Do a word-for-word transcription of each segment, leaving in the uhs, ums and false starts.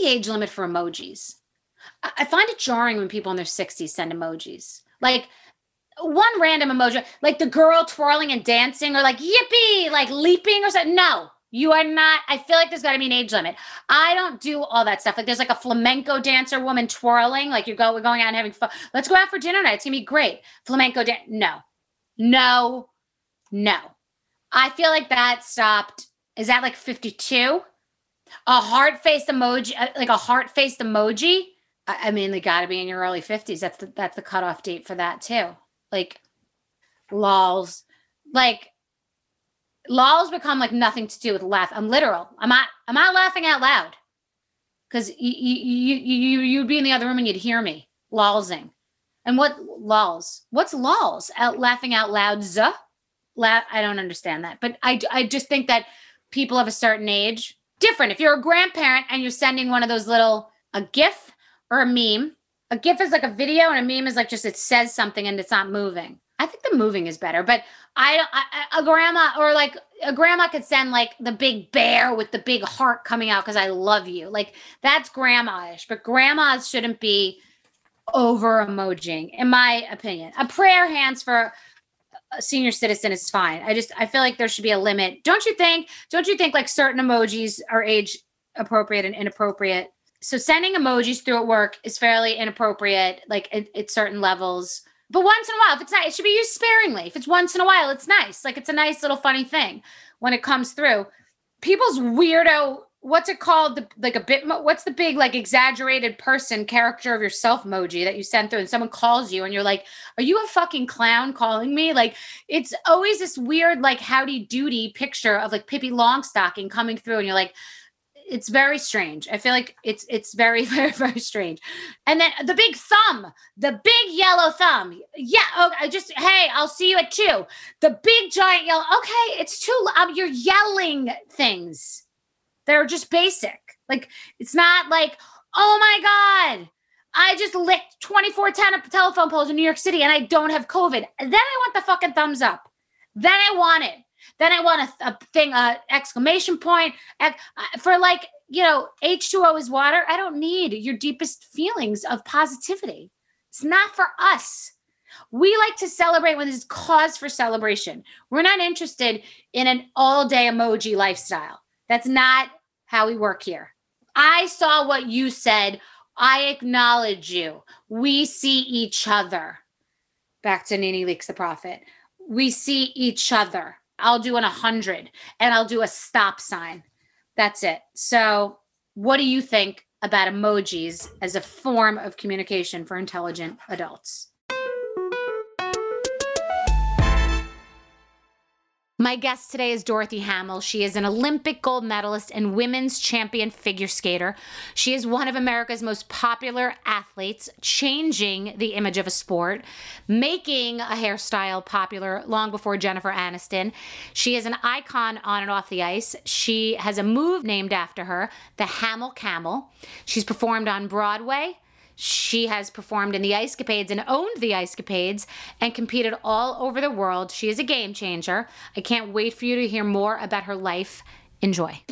age limit for emojis. I, I find it jarring when people in their sixties send emojis. Like one random emoji, like the girl twirling and dancing or like yippee, like leaping or something. No, you are not. I feel like there's got to be an age limit. I don't do all that stuff. Like there's like a flamenco dancer woman twirling, like you go, we're going out and having fun. Let's go out for dinner night. It's going to be great. Flamenco dance. No, no, no. I feel like that stopped. Is that like fifty-two? A heart-faced emoji, like a heart-faced emoji? I, I mean, they got to be in your early fifties. That's the, that's the cutoff date for that too. Like, lols. Like, lols become like nothing to do with laugh. I'm literal. I'm not, I'm not laughing out loud. Because you, you, you, you'd be in the other room and you'd hear me lolsing. And what, lols? What's lols? Out laughing out loud? Zuh? La- I don't understand that. But I, I just think that people of a certain age, different. If you're a grandparent and you're sending one of those little, a GIF or a meme, a GIF is like a video and a meme is like just it says something and it's not moving. I think the moving is better, but I don't, I, a grandma or like a grandma could send like the big bear with the big heart coming out because I love you. Like that's grandma-ish, but grandmas shouldn't be over emojiing, in my opinion. A prayer hands for a senior citizen is fine. I just, I feel like there should be a limit. Don't you think, don't you think like certain emojis are age appropriate and inappropriate? So sending emojis through at work is fairly inappropriate, like at, at certain levels. But once in a while, if it's not, it should be used sparingly. If it's once in a while, it's nice. Like it's a nice little funny thing when it comes through. People's weirdo, what's it called? The, like a bit, what's the big like exaggerated person character of yourself emoji that you send through and someone calls you and you're like, are you a fucking clown calling me? Like it's always this weird like howdy doody picture of like Pippi Longstocking coming through and you're like, it's very strange. I feel like it's it's very, very, very strange. And then the big thumb, the big yellow thumb. Yeah, okay, just, hey, I'll see you at two. The big giant yellow. Okay, it's too, um, you're yelling things that are just basic. Like, it's not like, oh my God, I just licked twenty-four ten telephone poles in New York City and I don't have COVID. Then I want the fucking thumbs up. Then I want it. Then I want a, a thing, uh, exclamation point. Uh, for like, you know, H two O is water. I don't need your deepest feelings of positivity. It's not for us. We like to celebrate when there's cause for celebration. We're not interested in an all-day emoji lifestyle. That's not how we work here. I saw what you said. I acknowledge you. We see each other. Back to Nene Leakes the Prophet. We see each other. I'll do an one hundred and I'll do a stop sign. That's it. So what do you think about emojis as a form of communication for intelligent adults? My guest today is Dorothy Hamill. She is an Olympic gold medalist and women's champion figure skater. She is one of America's most popular athletes, changing the image of a sport, making a hairstyle popular long before Jennifer Aniston. She is an icon on and off the ice. She has a move named after her, the Hamill Camel. She's performed on Broadway. She has performed in the Ice Capades and owned the Ice Capades and competed all over the world. She is a game changer. I can't wait for you to hear more about her life. Enjoy.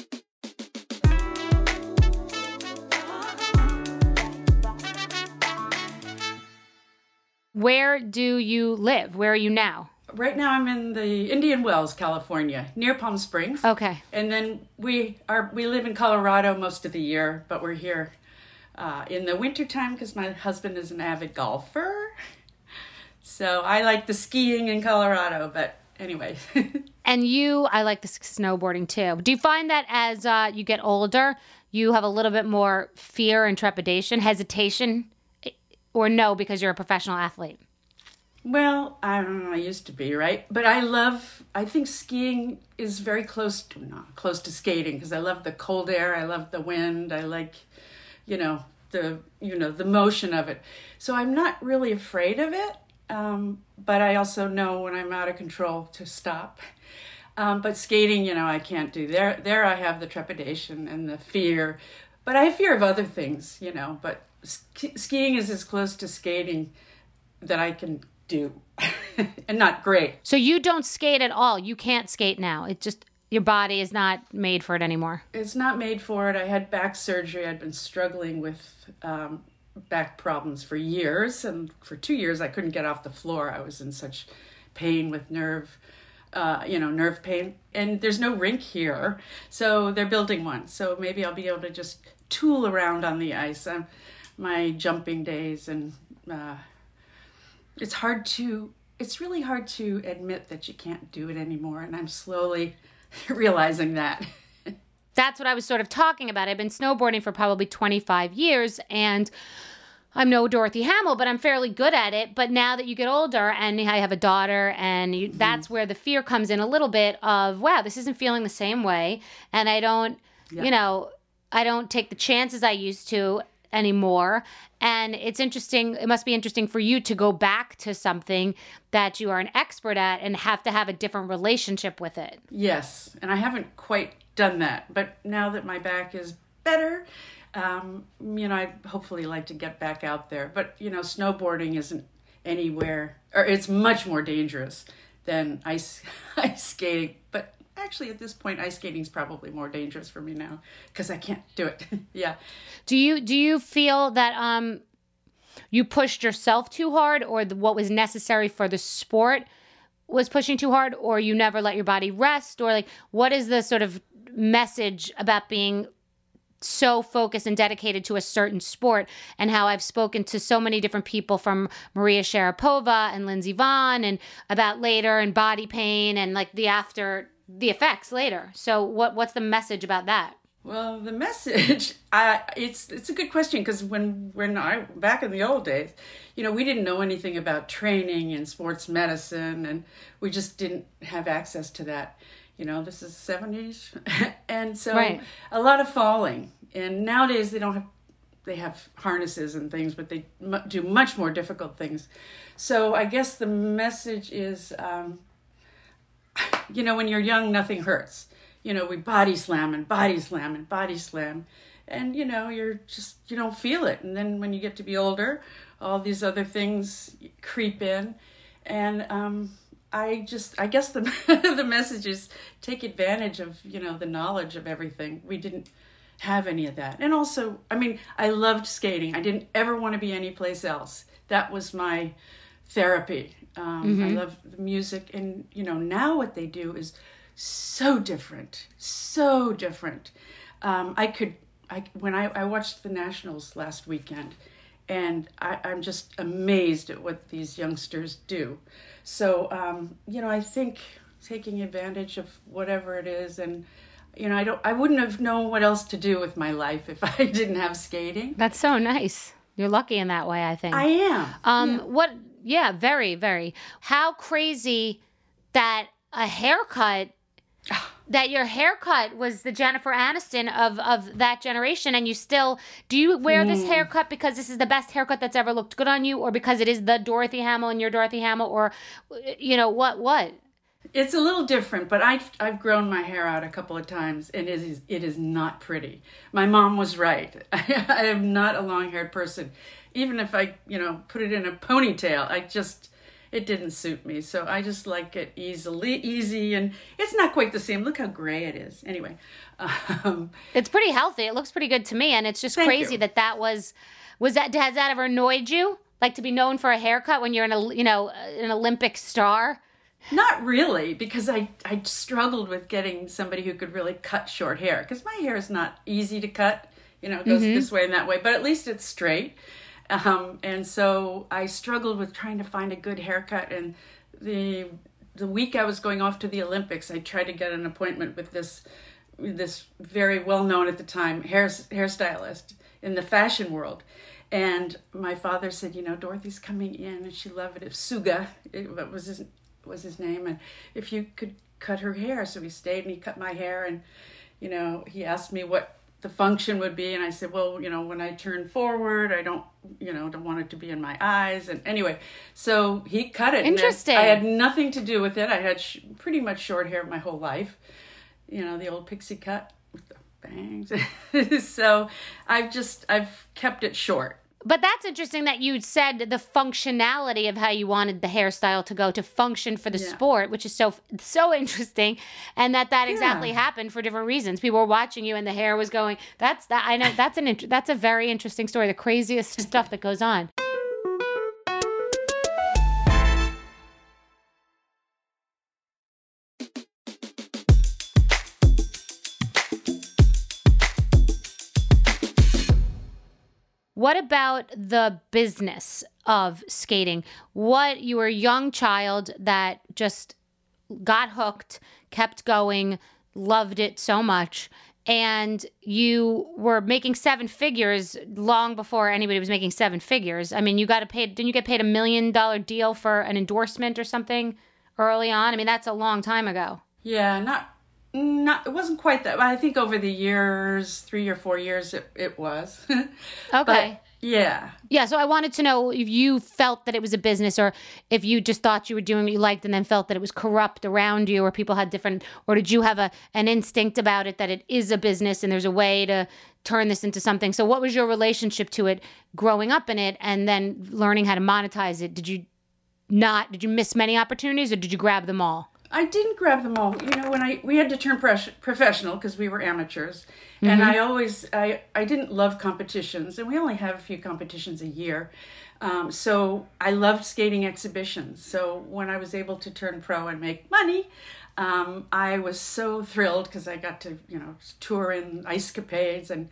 Where do you live? Where are you now? Right now I'm in the Indian Wells, California, near Palm Springs. Okay. And then we are we live in Colorado most of the year, but we're here Uh, in the wintertime because my husband is an avid golfer. So I like the skiing in Colorado, but anyway. And you, I like the snowboarding too. Do you find that as uh, you get older, you have a little bit more fear and trepidation, hesitation, or no, because you're a professional athlete? Well, I don't know, I used to be, right? But I love, I think skiing is very close to, not close to skating because I love the cold air, I love the wind, I like, you know, the, you know, the motion of it. So I'm not really afraid of it. Um, but I also know when I'm out of control to stop. Um, but skating, you know, I can't do. There, there I have the trepidation and the fear. But I have fear of other things, you know. But sk- skiing is as close to skating that I can do. And not great. So you don't skate at all. You can't skate now. It just... your body is not made for it anymore. It's not made for it. I had back surgery. I'd been struggling with um, back problems for years. And for two years, I couldn't get off the floor. I was in such pain with nerve, uh, you know, nerve pain. And there's no rink here. So they're building one. So maybe I'll be able to just tool around on the ice. Um, my jumping days. And uh, it's hard to, it's really hard to admit that you can't do it anymore. And I'm slowly realizing that. That's what I was sort of talking about. I've been snowboarding for probably twenty-five years, and I'm no Dorothy Hamill, but I'm fairly good at it. But now that you get older and I have a daughter, and you, mm-hmm. that's where the fear comes in a little bit of, wow, this isn't feeling the same way. And I don't, yeah. you know, I don't take the chances I used to anymore. And it's interesting. It must be interesting for you to go back to something that you are an expert at and have to have a different relationship with it. Yes. And I haven't quite done that. But now that my back is better, um, you know, I'd hopefully like to get back out there. But, you know, snowboarding isn't anywhere, or it's much more dangerous than ice, ice skating. But actually, at this point, ice skating is probably more dangerous for me now because I can't do it. Yeah. Do you do you feel that um you pushed yourself too hard, or the, what was necessary for the sport was pushing too hard, or you never let your body rest, or like what is the sort of message about being so focused and dedicated to a certain sport? And how I've spoken to so many different people, from Maria Sharapova and Lindsey Vonn, and about later and body pain and like the after the effects later. So what what's the message about that? Well, the message, I, it's it's a good question, because when when I back in the old days, you know, we didn't know anything about training and sports medicine, and we just didn't have access to that. You know, this is the seventies, and so right. a lot of falling. And nowadays they don't have they have harnesses and things, but they m- do much more difficult things. So I guess the message is, um, you know, when you're young, nothing hurts. You know, we body slam and body slam and body slam. And, you know, you're just, you don't feel it. And then when you get to be older, all these other things creep in. And um, I just, I guess the the message is take advantage of, you know, the knowledge of everything. We didn't have any of that. And also, I mean, I loved skating. I didn't ever want to be anyplace else. That was my therapy. Um, mm-hmm. I love the music. And, you know, now what they do is so different, so different. Um, I could, I when I, I watched the Nationals last weekend, and I, I'm just amazed at what these youngsters do. So, um, you know, I think taking advantage of whatever it is, and, you know, I don't, I wouldn't have known what else to do with my life if I didn't have skating. That's so nice. You're lucky in that way, I think. I am. Um, yeah. What, yeah, very, very. How crazy that a haircut that your haircut was the Jennifer Aniston of, of that generation, and you still, do you wear mm. this haircut because this is the best haircut that's ever looked good on you, or because it is the Dorothy Hamill and you're Dorothy Hamill, or, you know, what, what? It's a little different, but I've, I've grown my hair out a couple of times, and it is, it is not pretty. My mom was right. I, I am not a long-haired person. Even if I, you know, put it in a ponytail, I just... it didn't suit me, so I just like it easily, easy, and it's not quite the same. Look how gray it is. Anyway, um, it's pretty healthy. It looks pretty good to me, and it's just crazy you. that that was was that has that ever annoyed you? Like, to be known for a haircut when you're an you know an Olympic star? Not really, because I I struggled with getting somebody who could really cut short hair, because my hair is not easy to cut. You know, it goes mm-hmm. this way and that way, but at least it's straight. Um, and so I struggled with trying to find a good haircut. And the the week I was going off to the Olympics, I tried to get an appointment with this this very well known at the time hair hairstylist in the fashion world. And my father said, you know, Dorothy's coming in, and she loved it. If Suga, it was his was his name, and if you could cut her hair. So he stayed and he cut my hair, and you know, he asked me what the function would be, and I said, well, you know, when I turn forward, I don't, you know, don't want it to be in my eyes. And anyway, so he cut it. Interesting. I had nothing to do with it. I had sh- pretty much short hair my whole life, you know, the old pixie cut with the bangs. So I've just I've kept it short. But that's interesting that you said the functionality of how you wanted the hairstyle to go to function for the Yeah. sport, which is so so interesting, and that that exactly Yeah. happened for different reasons. People were watching you, and the hair was going. That's that. I know that's an int- that's a very interesting story. The craziest stuff that goes on. What about the business of skating? What, you were a young child that just got hooked, kept going, loved it so much, and you were making seven figures long before anybody was making seven figures. I mean, you got paid, didn't you get paid a million dollar deal for an endorsement or something early on? I mean, that's a long time ago. Yeah, not not it wasn't quite that. I think over the years, three or four years, it, it was. Okay. But, yeah. Yeah, so I wanted to know if you felt that it was a business, or if you just thought you were doing what you liked and then felt that it was corrupt around you, or people had different, or did you have a an instinct about it that it is a business and there's a way to turn this into something? So what was your relationship to it growing up in it and then learning how to monetize it? Did you not, did you miss many opportunities, or did you grab them all? I didn't grab them all. You know, when I we had to turn pres- professional because we were amateurs, and I always I I didn't love competitions, and we only have a few competitions a year. Um, so I loved skating exhibitions. So when I was able to turn pro and make money, um, I was so thrilled because I got to, you know, tour in ice capades, and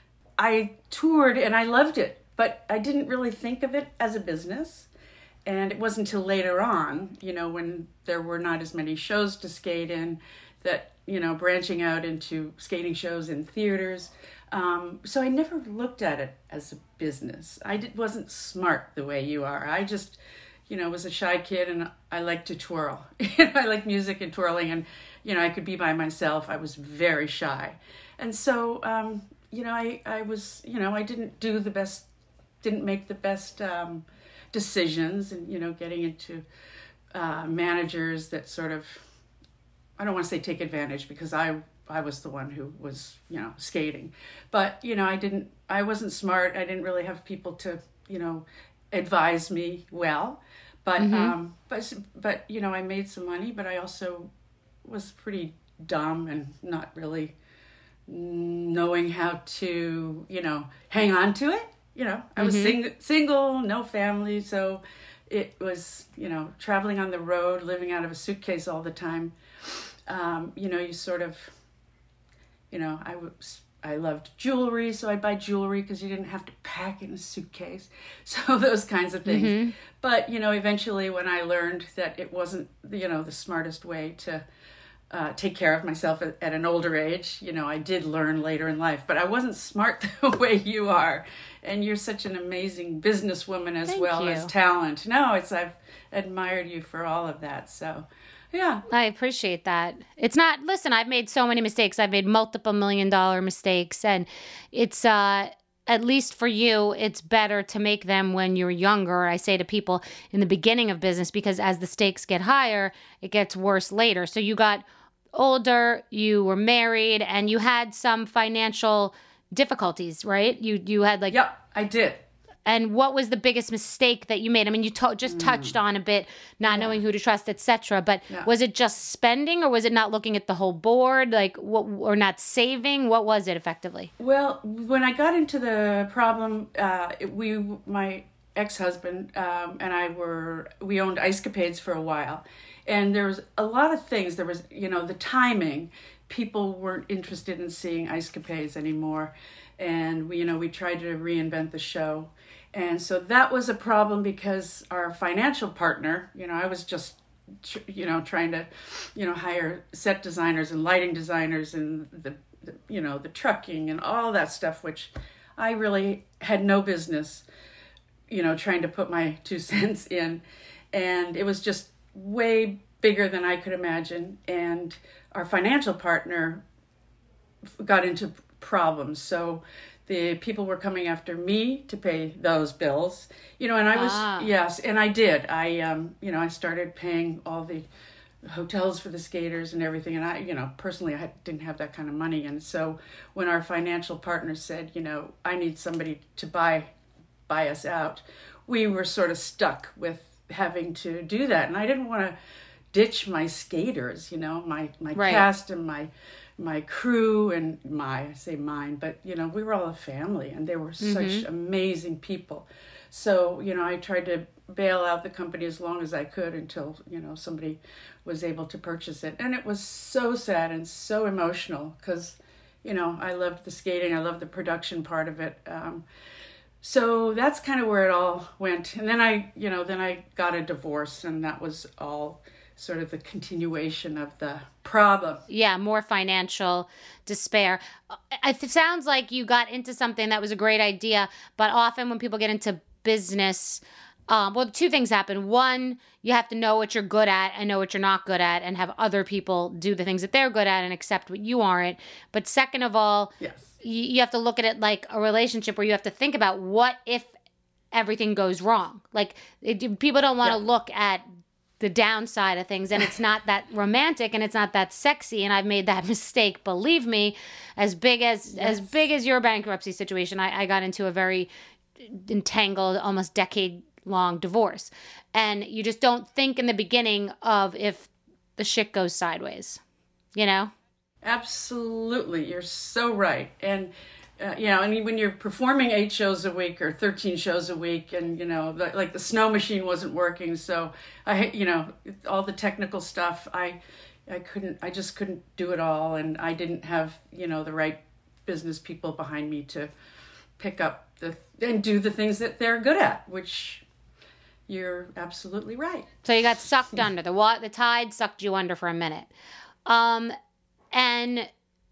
I toured and I loved it, but I didn't really think of it as a business. And it wasn't until later on, you know, when there were not as many shows to skate in, that, you know, branching out into skating shows in theaters. Um, so I never looked at it as a business. I did, wasn't smart the way you are. I just, you know, was a shy kid, and I liked to twirl. I like music and twirling, and, you know, I could be by myself. I was very shy. And so, um, you know, I, I was, you know, I didn't do the best, didn't make the best um, decisions, and, you know, getting into uh, managers that sort of, I don't want to say take advantage, because I I was the one who was, you know, skating. But, you know, I didn't, I wasn't smart. I didn't really have people to, you know, advise me well. But, mm-hmm. um, but, but, you know, I made some money, but I also was pretty dumb and not really knowing how to, you know, hang on to it. You know, I was mm-hmm. sing- single, no family. So it was, you know, traveling on the road, living out of a suitcase all the time. Um, you know, you sort of, you know, I was, I loved jewelry, so I'd buy jewelry because you didn't have to pack in a suitcase. So those kinds of things. Mm-hmm. But, you know, eventually when I learned that it wasn't, you know, the smartest way to uh, take care of myself at, at an older age, you know, I did learn later in life. But I wasn't smart the way you are. And you're such an amazing businesswoman as Thank well you. as talent. No, it's, I've admired you for all of that. So, yeah. I appreciate that. It's not, listen, I've made so many mistakes. I've made multiple million dollar mistakes. And it's, uh, at least for you, it's better to make them when you're younger. I say to people in the beginning of business, because as the stakes get higher, it gets worse later. So you got older, you were married, and you had some financial difficulties, right? You, you had like... Yep, I did. And what was the biggest mistake that you made? I mean, you to- just touched on a bit, not yeah. knowing who to trust, et cetera. But yeah. was it just spending, or was it not looking at the whole board, like, what, or not saving? What was it effectively? Well, when I got into the problem, uh, we, my ex-husband um, and I were, we owned Ice Capades for a while. And there was a lot of things. There was, you know, the timing. People weren't interested in seeing Ice Capades anymore. And we, you know, we tried to reinvent the show. And so that was a problem because our financial partner, you know, I was just, you know, trying to, you know, hire set designers and lighting designers and the, the you know, the trucking and all that stuff, which I really had no business, you know, trying to put my two cents in. And it was just way bigger than I could imagine. And our financial partner got into problems. So the people were coming after me to pay those bills, you know, and I was, ah. yes, and I did. I, um, you know, I started paying all the hotels for the skaters and everything. And I, you know, personally, I had, didn't have that kind of money. And so when our financial partner said, you know, I need somebody to buy, buy us out, we were sort of stuck with having to do that. And I didn't want to ditch my skaters, you know, my, my Right. cast and my my crew and my, I say mine, but, you know, we were all a family and they were such amazing people. So, you know, I tried to bail out the company as long as I could until, you know, somebody was able to purchase it. And it was so sad and so emotional because, you know, I loved the skating. I loved the production part of it. Um, so that's kind of where it all went. And then I, you know, then I got a divorce and that was all sort of the continuation of the problem. Yeah, more financial despair. It sounds like you got into something that was a great idea, but often when people get into business, um, well, two things happen. One, you have to know what you're good at and know what you're not good at and have other people do the things that they're good at and accept what you aren't. But second of all, Yes. you, you have to look at it like a relationship where you have to think about what if everything goes wrong. Like it, people don't want to Yeah. look at the downside of things, and it's not that romantic and it's not that sexy, and I've made that mistake, believe me. As big as Yes. as big as your bankruptcy situation, I, I got into a very entangled, almost decade long divorce, and you just don't think in the beginning of if the shit goes sideways, you know. Absolutely, you're so right. And uh, you know, I mean, when you're performing eight shows a week or thirteen shows a week, and you know, the, like the snow machine wasn't working, so I, you know, all the technical stuff, I, I couldn't, I just couldn't do it all, and I didn't have, you know, the right business people behind me to pick up the and do the things that they're good at, which you're absolutely right. So you got sucked under the wa- the tide sucked you under for a minute, um, and.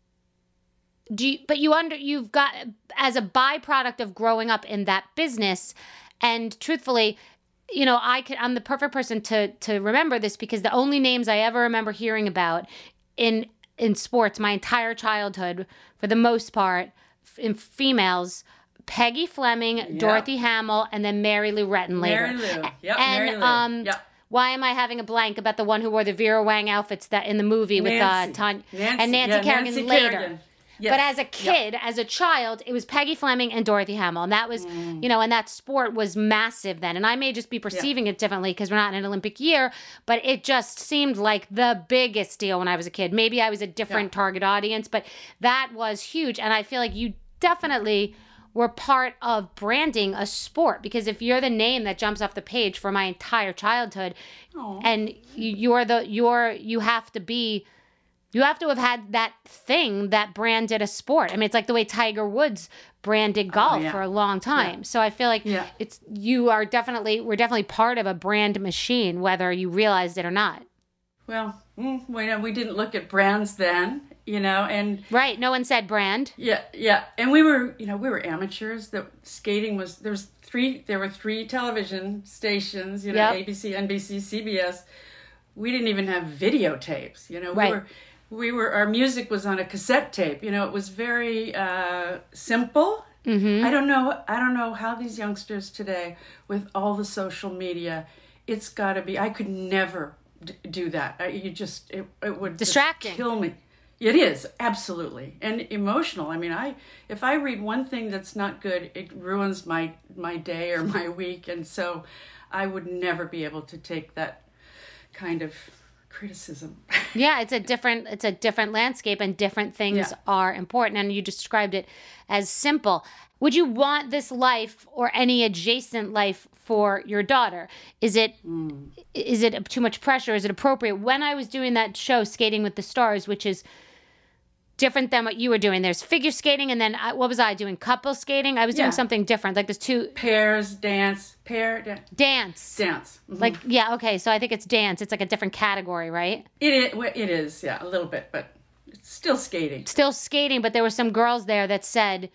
Do you, but you under you've got as a byproduct of growing up in that business, and truthfully, you know, I can I'm the perfect person to to remember this because the only names I ever remember hearing about in in sports my entire childhood, for the most part, in females, Peggy Fleming, Yeah. Dorothy Hamill, and then Mary Lou Retton later. Mary Lou, yep, and Mary Lou, um. yep. Why am I having a blank about the one who wore the Vera Wang outfits that in the movie with Nancy. uh, Tanya Nancy, and Nancy yeah, Kerrigan Nancy later? Kerrigan. Yes. But as a kid, as a child, it was Peggy Fleming and Dorothy Hamill. And that was, Mm. you know, and that sport was massive then. And I may just be perceiving it differently because we're not in an Olympic year, but it just seemed like the biggest deal when I was a kid. Maybe I was a different Yeah. target audience, but that was huge. And I feel like you definitely were part of branding a sport, because if you're the name that jumps off the page for my entire childhood, Aw. and you, you're the, you're, you have to be, you have to have had that thing that branded a sport. I mean, it's like the way Tiger Woods branded golf yeah. for a long time. So I feel like Yeah. it's you are definitely we're definitely part of a brand machine, whether you realized it or not. Well, mm, we know we didn't look at brands then, you know, and Right? No one said brand. yeah, yeah, and we were, you know, we were amateurs. That skating was there was three there were three television stations, you know, Yep. A B C, N B C, C B S. We didn't even have videotapes, you know. Right. We were we were our music was on a cassette tape. You know, it was very uh, simple. Mm-hmm. I don't know. I don't know how these youngsters today, with all the social media, it's got to be. I could never d- do that. I, you just it, it would just Distracting. kill me. It is absolutely and emotional. I mean, I if I read one thing that's not good, it ruins my my day or my week, and so I would never be able to take that kind of criticism. Yeah, it's a different it's a different landscape, and different things Yeah. are important, and you described it as simple. Would you want this life or any adjacent life for your daughter? Is it is it too much pressure? Is it appropriate? When I was doing that show, Skating with the Stars, which is different than what you were doing. There's figure skating, and then I, what was I doing? Couple skating. I was doing Yeah. something different. Like there's two Pairs, dance, pair, da- dance. dance. Mhm. Like yeah, okay. So I think it's dance. It's like a different category, right? It is, well, it is, yeah, a little bit, but it's still skating. Still skating, but there were some girls there that said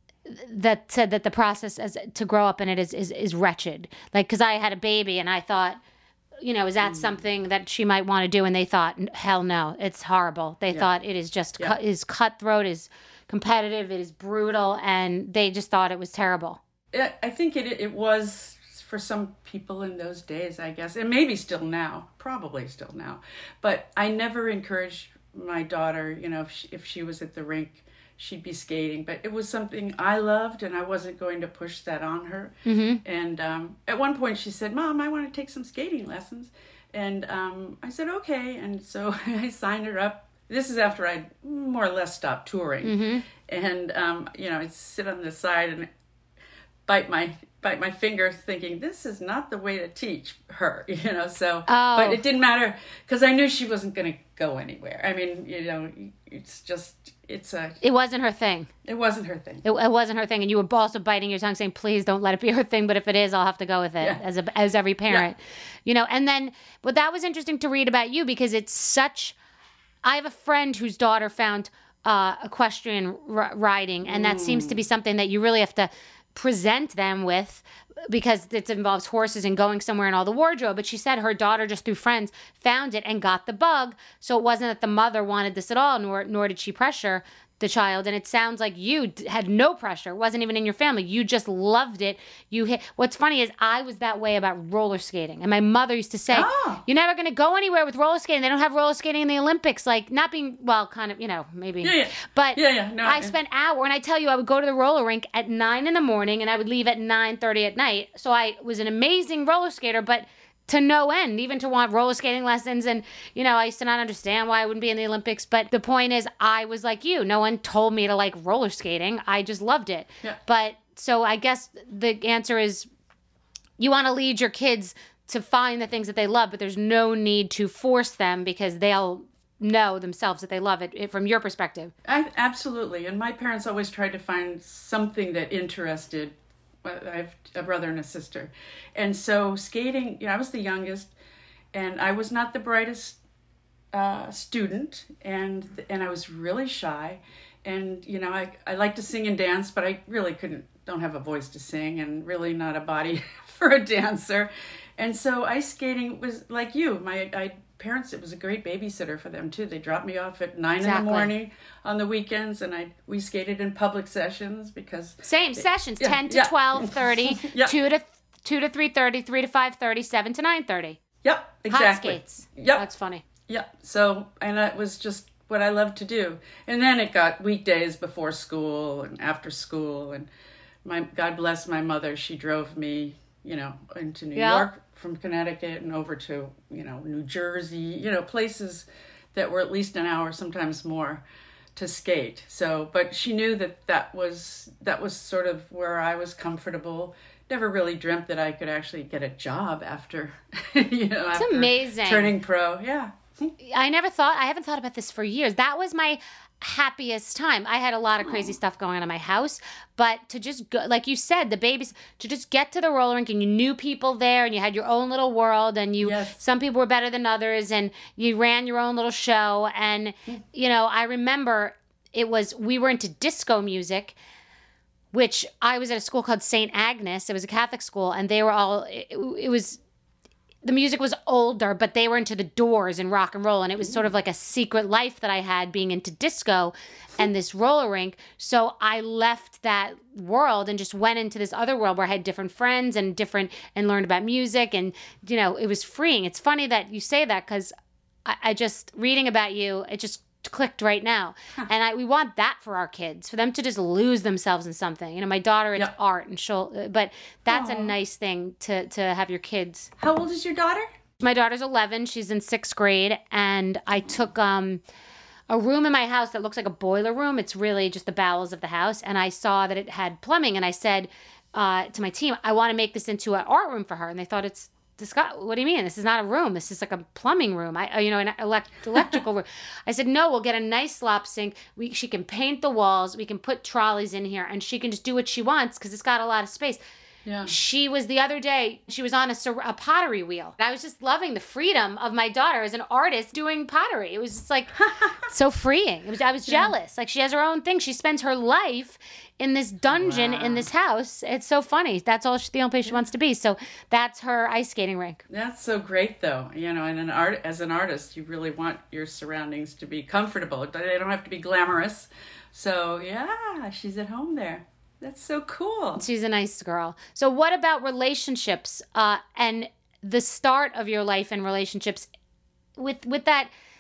that said that the process as to grow up in it is is, is wretched. Like because I had a baby, and I thought, you know, is that something that she might want to do? And they thought, hell no, it's horrible. They thought it is just Yeah. cut, is cutthroat, is competitive, it is brutal, and they just thought it was terrible. It, I think it it was for some people in those days, I guess, and maybe still now, probably still now. But I never encouraged my daughter, you know, if she, if she was at the rink, she'd be skating. But it was something I loved, and I wasn't going to push that on her. Mm-hmm. And um, at one point she said, Mom, I want to take some skating lessons. And um, I said, okay. And so I signed her up. This is after I more or less stopped touring. Mm-hmm. And, um, you know, I'd sit on the side and bite my bite my finger thinking, this is not the way to teach her, you know. So, oh. But it didn't matter because I knew she wasn't going to go anywhere. I mean, you know, it's just, it's a... It wasn't her thing. It wasn't her thing. It, it wasn't her thing. And you were also biting your tongue saying, please don't let it be her thing. But if it is, I'll have to go with it yeah. as a, as every parent. Yeah. You know, and then, but that was interesting to read about you because it's such... I have a friend whose daughter found uh, equestrian r- riding, and that mm. seems to be something that you really have to present them with because it involves horses and going somewhere and all the wardrobe. But she said her daughter, just through friends, found it and got the bug. So it wasn't that the mother wanted this at all, nor nor did she pressure the child. And it sounds like you d- had no pressure. It wasn't even in your family. You just loved it. You hit. What's funny is I was that way about roller skating. And my mother used to say, oh. you're never going to go anywhere with roller skating. They don't have roller skating in the Olympics. Like not being, well, kind of, you know, maybe. Yeah, yeah. But yeah, yeah. No, I yeah. spent hours, and I tell you, I would go to the roller rink at nine in the morning and I would leave at nine thirty at night. So I was an amazing roller skater, but to no end, even to want roller skating lessons. And, you know, I used to not understand why I wouldn't be in the Olympics. But the point is, I was like you. No one told me to like roller skating. I just loved it. Yeah. But so I guess the answer is you want to lead your kids to find the things that they love, but there's no need to force them because they'll know themselves that they love it, it from your perspective. I, absolutely. And my parents always tried to find something that interested. I have a brother and a sister. And so skating, you know, I was the youngest and I was not the brightest uh, student and and I was really shy. And, you know, I, I like to sing and dance, but I really couldn't, don't have a voice to sing and really not a body for a dancer. And so ice skating was like you. My I parents, it was a great babysitter for them too. They dropped me off at nine exactly. in the morning on the weekends, and I we skated in public sessions because same they, sessions, yeah, ten to yeah. twelve thirty, yeah. two to two to three thirty, three to five thirty, seven to nine thirty. Yep, exactly. Hot skates. Yep, that's funny. Yep. So and that was just what I loved to do. And then it got weekdays before school and after school, and my God bless my mother, she drove me, you know, into New yep. York from Connecticut and over to, you know, New Jersey, you know, places that were at least an hour, sometimes more, to skate. So, but she knew that that was, that was sort of where I was comfortable. Never really dreamt that I could actually get a job after, you know, it's after amazing. Turning pro. Yeah. I never thought, I haven't thought about this for years. That was my happiest time. I had a lot of crazy oh. stuff going on in my house, but to just go, like you said, the babies, to just get to the roller rink and you knew people there and you had your own little world and you, yes. some people were better than others and you ran your own little show. And, you know, I remember it was, we were into disco music, which I was at a school called Saint Agnes. It was a Catholic school and they were all, it, it was, the music was older, but they were into the Doors and rock and roll. And it was sort of like a secret life that I had being into disco and this roller rink. So I left that world and just went into this other world where I had different friends and different, and learned about music. And, you know, it was freeing. It's funny that you say that because I, I just, reading about you, it just clicked right now. Huh. And I we want that for our kids, for them to just lose themselves in something. You know, my daughter, it's yep. art and she'll, but that's Aww. a nice thing to, to have your kids. How old is your daughter? My daughter's eleven. She's in sixth grade. And I took um, a room in my house that looks like a boiler room. It's really just the bowels of the house. And I saw that it had plumbing. And I said uh, to my team, I want to make this into an art room for her. And they thought it's, This got, what do you mean? This is not a room. This is like a plumbing room. I, you know, an elect, electrical room. I said, no, we'll get a nice slop sink. We, she can paint the walls. We can put trolleys in here, and she can just do what she wants because it's got a lot of space. Yeah. She was the other day, she was on a, a pottery wheel. I was just loving the freedom of my daughter as an artist doing pottery. It was just like so freeing. It was, I was jealous. Yeah. Like she has her own thing. She spends her life in this dungeon wow. in this house. It's so funny. That's all she, the only place she wants to be. So that's her ice skating rink. That's so great though. You know, and an art, as an artist, you really want your surroundings to be comfortable. They don't have to be glamorous. So yeah, she's at home there. That's so cool. She's a nice girl. So what about relationships uh, and the start of your life and relationships with with that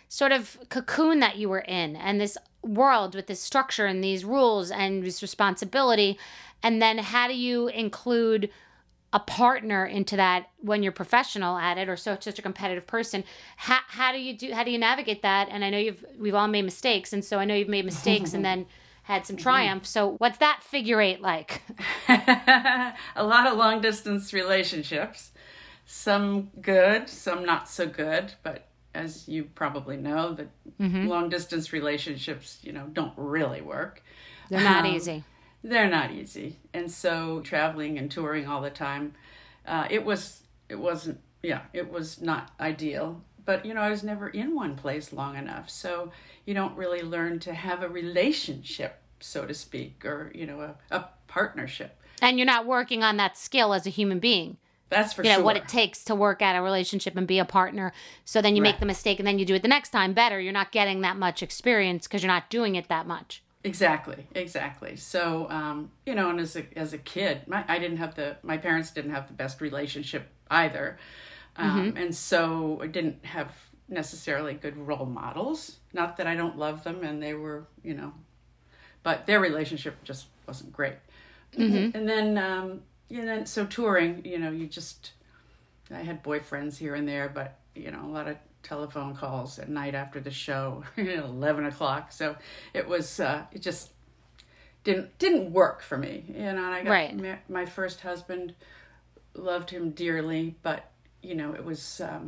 sort of cocoon that you were in and this world with this structure and these rules and this responsibility. And then how do you include a partner into that when you're professional at it or so such a competitive person? How, how do you do, how do you navigate that? And I know you've, we've all made mistakes. And so I know you've made mistakes and then had some triumph. So what's that figure eight like? A lot of long distance relationships, some good, some not so good. But as you probably know, the mm-hmm. long distance relationships, you know, don't really work. They're not um, easy. They're not easy. And so traveling and touring all the time, uh, it was, it wasn't, yeah, it was not ideal. But, you know, I was never in one place long enough. So you don't really learn to have a relationship, so to speak, or, you know, a, a partnership. And you're not working on that skill as a human being. That's for you know, sure. what it takes to work at a relationship and be a partner. So then you right. make the mistake and then you do it the next time better. You're not getting that much experience because you're not doing it that much. Exactly, exactly. So, um, you know, and as a as a kid, my I didn't have the my parents didn't have the best relationship either, um, mm-hmm. and so I didn't have necessarily good role models. Not that I don't love them, and they were, you know, but their relationship just wasn't great. Mm-hmm. And then, um, you know, so touring, you know, you just I had boyfriends here and there, but you know, a lot of telephone calls at night after the show, eleven o'clock. So it was, uh, it just didn't, didn't work for me. You know, and I got right. ma- my first husband, loved him dearly, but you know, it was, um,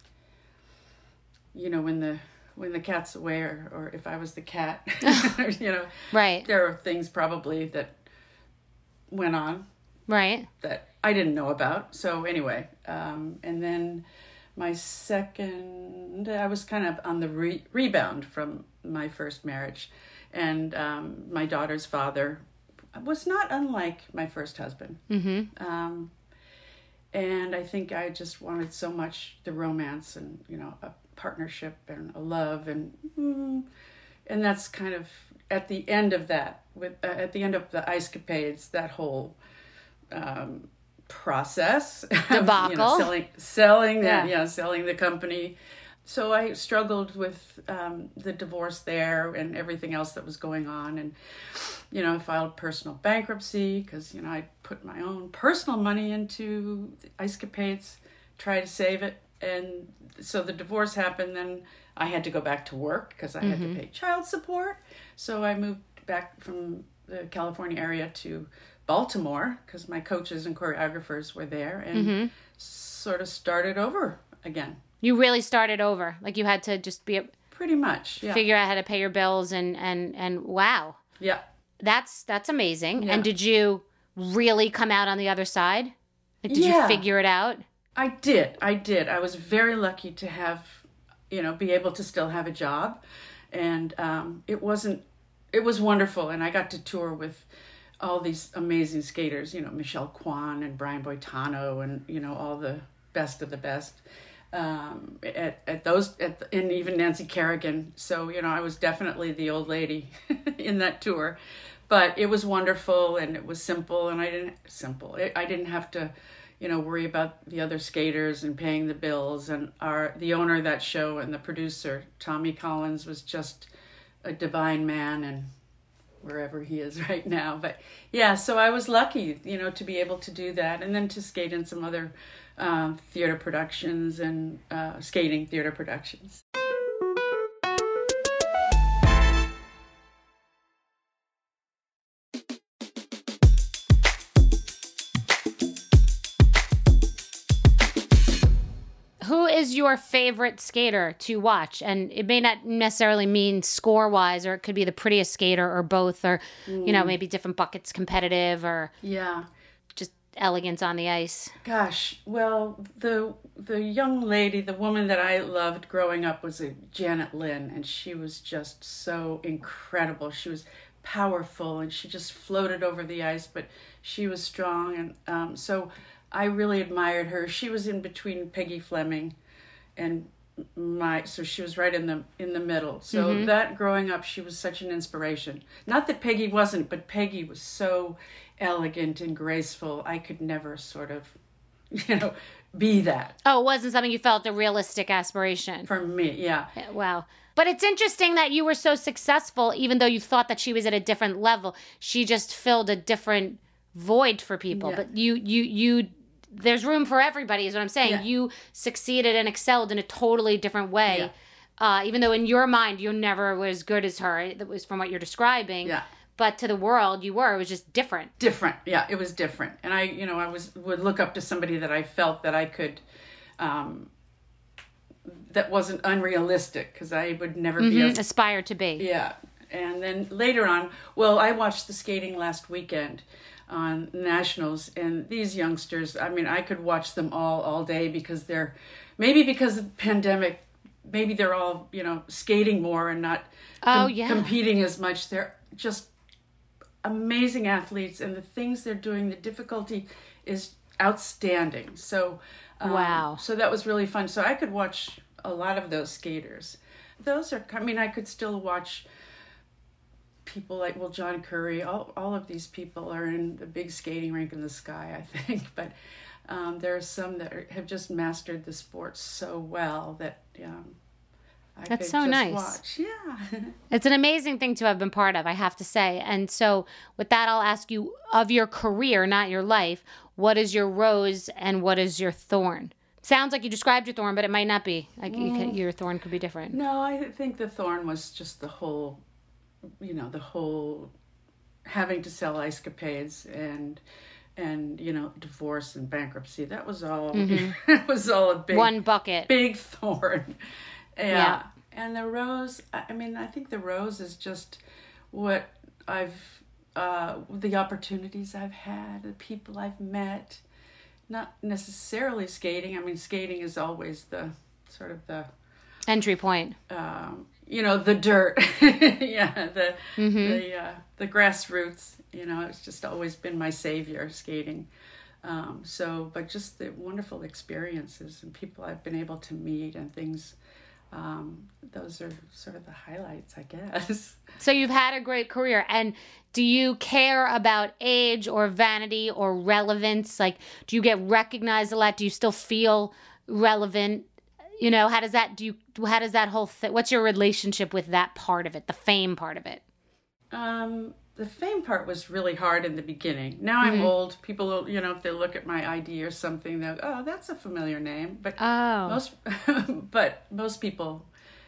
you know, when the, when the cat's away or, or if I was the cat, you know, right. there are things probably that went on right. that I didn't know about. So anyway, um, and then my second, I was kind of on the re- rebound from my first marriage. And um, my daughter's father was not unlike my first husband. Mm-hmm. Um, and I think I just wanted so much the romance and, you know, a partnership and a love. And mm, and that's kind of at the end of that, with uh, at the end of the Ice Capades, that whole Um, process debacle, you know, selling, selling, yeah. the, yeah, selling the company. So I struggled with um, the divorce there and everything else that was going on, and you know, I filed personal bankruptcy because you know I put my own personal money into Ice Capades, try to save it, and so the divorce happened. Then I had to go back to work because I mm-hmm. had to pay child support. So I moved back from the California area to Baltimore because my coaches and choreographers were there, and mm-hmm. sort of started over again. You really started over. Like you had to just be a, pretty much yeah. figure out how to pay your bills and and and wow. Yeah. That's that's amazing. Yeah. And did you really come out on the other side? Like, did yeah. you figure it out? I did. I did. I was very lucky to have, you know, be able to still have a job, and um, it wasn't. It was wonderful, and I got to tour with all these amazing skaters, you know, Michelle Kwan and Brian Boitano and, you know, all the best of the best um, at, at those, at the, and even Nancy Kerrigan. So, you know, I was definitely the old lady in that tour, but it was wonderful and it was simple and I didn't, simple, I didn't have to, you know, worry about the other skaters and paying the bills. And our, the owner of that show and the producer, Tommy Collins, was just a divine man, and wherever he is right now. But yeah, so I was lucky, you know, to be able to do that and then to skate in some other um, theater productions and uh, skating theater productions. Who is your favorite skater to watch? And it may not necessarily mean score-wise, or it could be the prettiest skater or both, or, mm. you know, maybe different buckets, competitive or yeah, just elegance on the ice. Gosh, well, the the young lady, the woman that I loved growing up was a Janet Lynn, and she was just so incredible. She was powerful, and she just floated over the ice, but she was strong, and um, so I really admired her. She was in between Peggy Fleming and my, so she was right in the in the middle. So mm-hmm. that growing up, she was such an inspiration. Not that Peggy wasn't, but Peggy was so elegant and graceful. I could never sort of you know, be that. Oh, it wasn't something you felt a realistic aspiration. For me, yeah. Wow. But it's interesting that you were so successful, even though you thought that she was at a different level. She just filled a different void for people. Yeah. But you, you, you, there's room for everybody, is what I'm saying. Yeah. You succeeded and excelled in a totally different way. Yeah. Uh, even though in your mind, you never were as good as her. That was from what you're describing. Yeah. But to the world, you were. It was just different. Different. Yeah, it was different. And I, you know, I was would look up to somebody that I felt that I could, um, that wasn't unrealistic, because I would never Mm-hmm. be able Aspire to be. Yeah. And then later on, well, I watched the skating last weekend on Nationals, and these youngsters, I mean, I could watch them all all day, because they're, maybe because of the pandemic, maybe they're all, you know, skating more and not com- Oh, yeah. competing as much. They're just amazing athletes, and the things they're doing, the difficulty is outstanding. So, um, Wow. So that was really fun. So I could watch a lot of those skaters. Those are, I mean, I could still watch people like, well, John Curry, all, all of these people are in the big skating rink in the sky, I think. But um, there are some that are, have just mastered the sport so well that um, I That's could so just nice. watch. Yeah. It's an amazing thing to have been part of, I have to say. And so with that, I'll ask you, of your career, not your life, what is your rose and what is your thorn? Sounds like you described your thorn, but it might not be. Like you could, your thorn could be different. No, I think the thorn was just the whole, you know, the whole having to sell ice capades and, and you know, divorce and bankruptcy. That was all, Mm-hmm. that was all a big, One bucket. big thorn. Yeah. Yeah. And the rose, I I mean, I think the rose is just what I've, uh, the opportunities I've had, the people I've met, not necessarily skating. I mean, skating is always the sort of the, Entry point. um, you know, the dirt. Yeah. The, Mm-hmm. the, uh, the grassroots, you know, it's just always been my savior, skating. Um, so, but just the wonderful experiences and people I've been able to meet and things, um, those are sort of the highlights, I guess. So you've had a great career. And do you care about age or vanity or relevance? Like, do you get recognized a lot? Do you still feel relevant? You know, how does that, do you, how does that whole thing, what's your relationship with that part of it, the fame part of it? Um, the fame part was really hard in the beginning. Now I'm Mhm. old. People, will, you know, if they look at my I D or something, they'll, oh, that's a familiar name. But Oh. most, but most people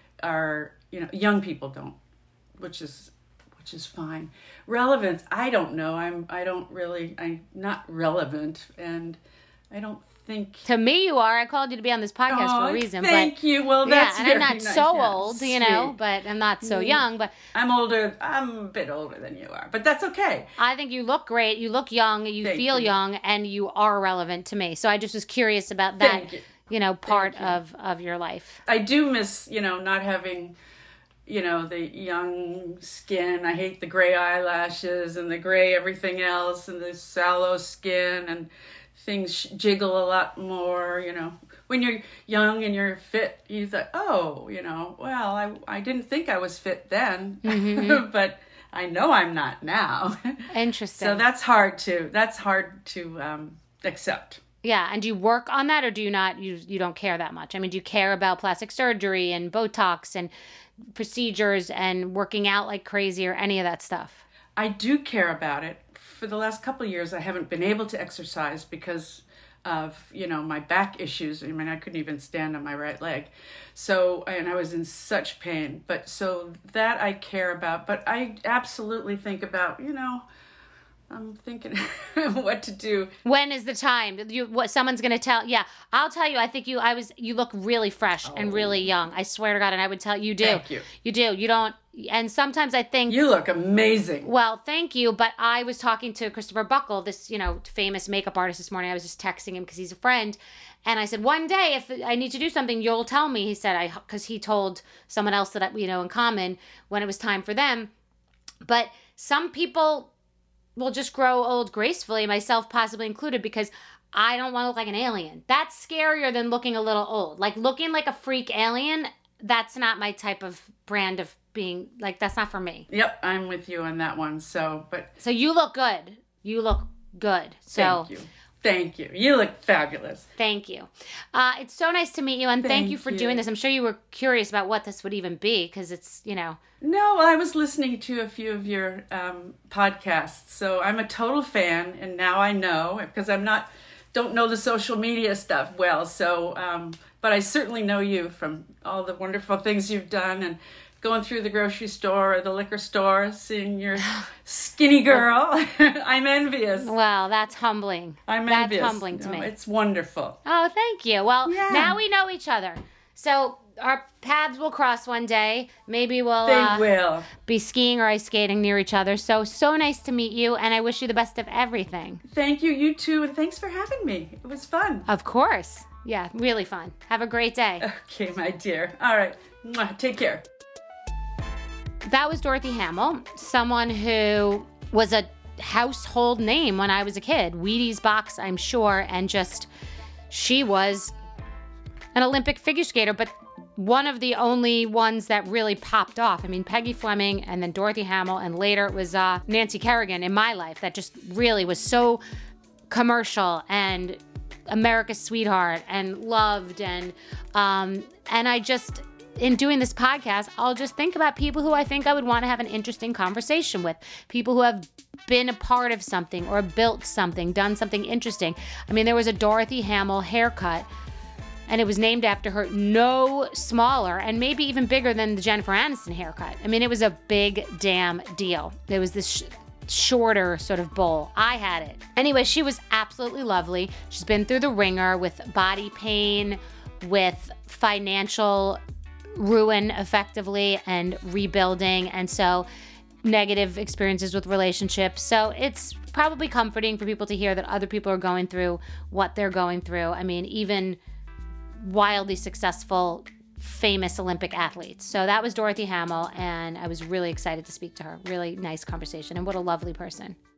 are, you know, young people don't, which is, which is fine. Relevance, I don't know. I'm, I don't really, I'm not relevant, and I don't think. To me, you are. I called you to be on this podcast Oh, for a reason. thank but, you. Well, yeah, that's and I'm very not nice. so Yeah, old, you know, sweet. but I'm not so Mm. young. But I'm older. I'm a bit older than you are, but that's okay. I think you look great. You look young. You Thank feel you. young, and you are relevant to me. So I just was curious about that, Thank you. you know, part you. of of your life. I do miss, you know, not having, you know, the young skin. I hate the gray eyelashes and the gray everything else and the sallow skin, and things sh- jiggle a lot more, you know. When you're young and you're fit, you thought, oh, you know, well, I, I didn't think I was fit then, Mm-hmm. but I know I'm not now. Interesting. So that's hard to, that's hard to um, accept. Yeah, and do you work on that, or do you not? You you don't care that much. I mean, do you care about plastic surgery and Botox and procedures and working out like crazy, or any of that stuff? I do care about it. For the last couple of years, I haven't been able to exercise because of, you know, my back issues. I mean, I couldn't even stand on my right leg. So, and I was in such pain. But so that I care about. But I absolutely think about, you know, I'm thinking what to do. When is the time? You what someone's gonna tell? Yeah, I'll tell you. I think you. I was. You look really fresh Oh. and really young. I swear to God, and I would tell you do. Thank you. You do. You don't. And sometimes I think. You look amazing. Well, thank you. But I was talking to Christopher Buckle, this, you know, famous makeup artist this morning. I was just texting him because he's a friend. And I said, one day, if I need to do something, you'll tell me. He said, I, because he told someone else that we know in common when it was time for them. But some people will just grow old gracefully, myself possibly included, because I don't want to look like an alien. That's scarier than looking a little old. Like looking like a freak alien, that's not my type of brand of being, like, that's not for me. Yep, I'm with you on that one. So, but So you look good. You look good. So thank you. Thank you. You look fabulous. Thank you. Uh, it's so nice to meet you, and thank, Thank you for you. doing this. I'm sure you were curious about what this would even be, because it's, you know. No, I was listening to a few of your um, podcasts, so I'm a total fan, and now I know, because I'm not, don't know the social media stuff well, so, um, but I certainly know you from all the wonderful things you've done, and going through the grocery store or the liquor store, seeing your skinny girl. I'm envious. Well, that's humbling. I'm that's envious. humbling to No, me. It's wonderful. Oh, thank you. Well, Yeah. now we know each other. So our paths will cross one day. Maybe we'll They uh, will. be skiing or ice skating near each other. So, so nice to meet you, and I wish you the best of everything. Thank you, you too, and thanks for having me. It was fun. Of course. Yeah, really fun. Have a great day. Okay, my dear. All right. Mwah. Take care. That was Dorothy Hamill, someone who was a household name when I was a kid. Wheaties box, I'm sure, and just, she was an Olympic figure skater, but one of the only ones that really popped off. I mean, Peggy Fleming and then Dorothy Hamill, and later it was uh, Nancy Kerrigan in my life that just really was so commercial and America's sweetheart and loved. And, um, and I just... in doing this podcast, I'll just think about people who I think I would want to have an interesting conversation with. People who have been a part of something or built something, done something interesting. I mean, there was a Dorothy Hamill haircut, and it was named after her, no smaller and maybe even bigger than the Jennifer Aniston haircut. I mean, it was a big damn deal. There was this sh- shorter sort of bowl. I had it. Anyway, she was absolutely lovely. She's been through the ringer with body pain, with financial ruin effectively and rebuilding, and so negative experiences with relationships. So it's probably comforting for people to hear that other people are going through what they're going through. I mean, even wildly successful, famous Olympic athletes. So that was Dorothy Hamill, and I was really excited to speak to her. Really nice conversation, and what a lovely person.